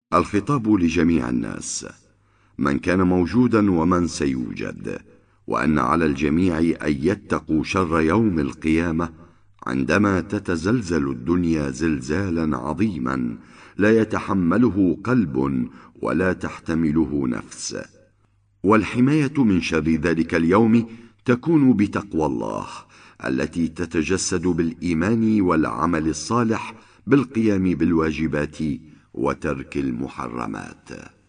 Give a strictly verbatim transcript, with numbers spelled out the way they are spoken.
الخطاب لجميع الناس، من كان موجودا ومن سيوجد، وأن على الجميع أن يتقوا شر يوم القيامة عندما تتزلزل الدنيا زلزالا عظيما لا يتحمله قلب ولا تحتمله نفس. والحماية من شر ذلك اليوم تكون بتقوى الله التي تتجسد بالإيمان والعمل الصالح بالقيام بالواجبات وترك المحرمات.